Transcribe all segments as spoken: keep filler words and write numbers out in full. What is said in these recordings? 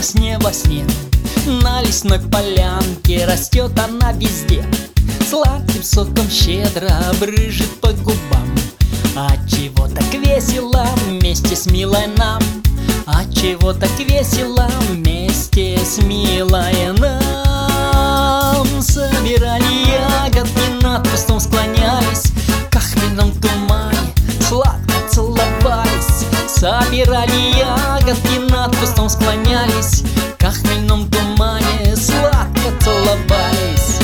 сне во сне. На лесной полянке растет она везде, сладким соком щедро брызжет по губам. Отчего так весело вместе с милой нам? Отчего так весело вместе с милой нам? Собирали ягодки, над кустом склонялись, к хмельном тумане сладко целовались. Собирали ягодки, над кустом склонялись, к хмельном тумане сладко целовались.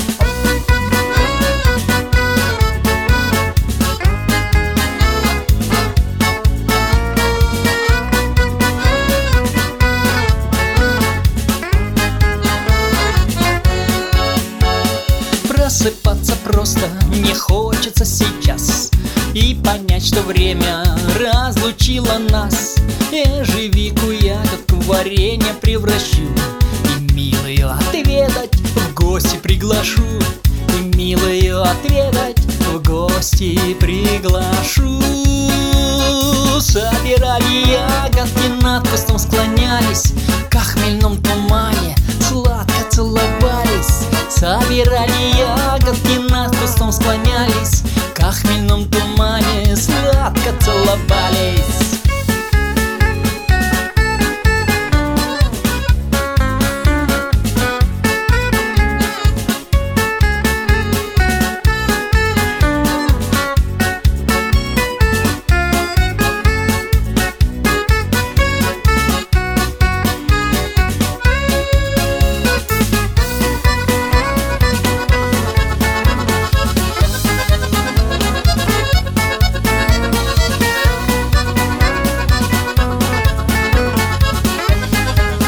Просыпаться просто не хочется сейчас, и понять, что время разлучило нас. Ежевику, ягодку в варенье превращу, и милую отведать в гости приглашу. И милую отведать в гости приглашу. Собирали ягодки, над кустом склонялись, к хмельном тумане сладко целовались. Собирали ягодки, над кустом склонялись, к хмельном тумане сладко целовались.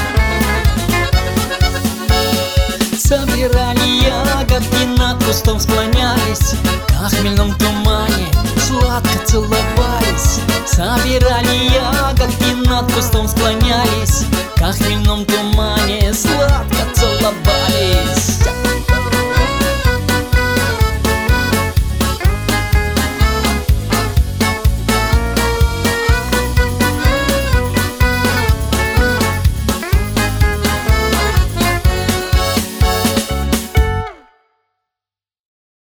Собирали ягодки, над кустом